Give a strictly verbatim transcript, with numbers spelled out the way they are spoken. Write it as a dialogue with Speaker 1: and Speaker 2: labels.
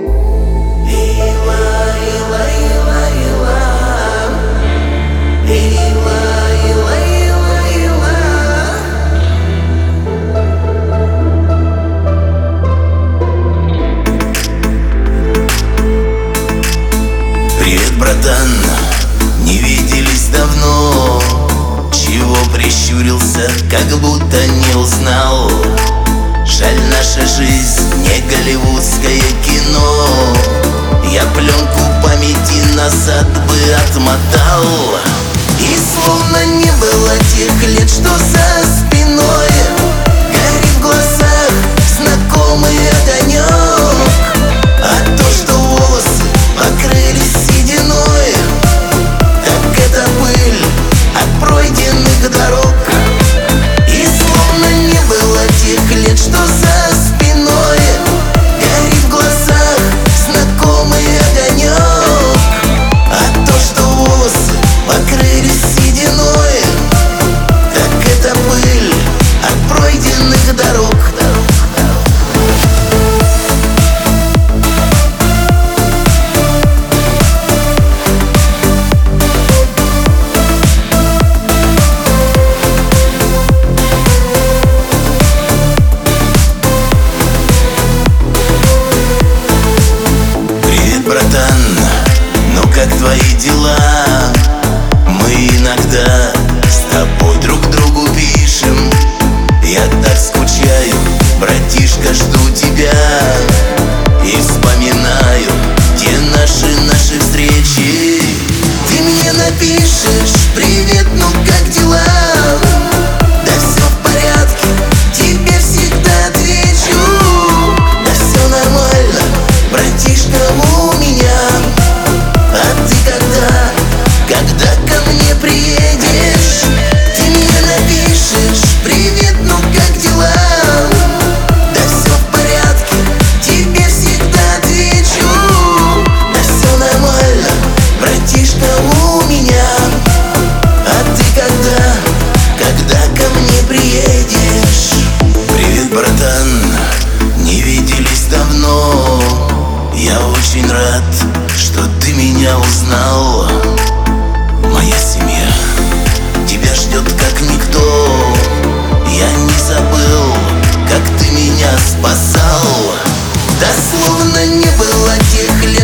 Speaker 1: Привет, братан, не виделись давно. Чего прищурился, как будто не узнал? Жаль, наша жизнь не голливудское кино. Я пленку памяти назад бы отмотал. И словно не было тех лет, что за спиной горит в глазах знакомый огонек. А то, что волосы покрылись сединой, так это пыль от пройденных дорог. И словно не было тех лет, что за спиной горит в глазах знакомый огонек. А то, что волосы покрылись сединой, так это пыль от пройденных дорог. Братан, ну как твои дела? Мы иногда с тобой друг другу пишем. Я так скучаю, братишка, жду тебя. И вспоминаю те наши, наши встречи. Ты мне напишешь: привет, ну как дела? Да все в порядке, тебе всегда отвечу. Да все нормально, братишка, у меня. А ты когда, когда ко мне приедешь? Ты мне напишешь: привет, ну как дела? Да все в порядке, тебе всегда отвечу. Да все нормально, братишка, у меня. А ты когда, когда ко мне приедешь? Привет, братан, не виделись давно. Я очень рад, что ты меня узнал. Моя семья тебя ждет как никто. Я не забыл, как ты меня спасал. Да словно не было тех лет,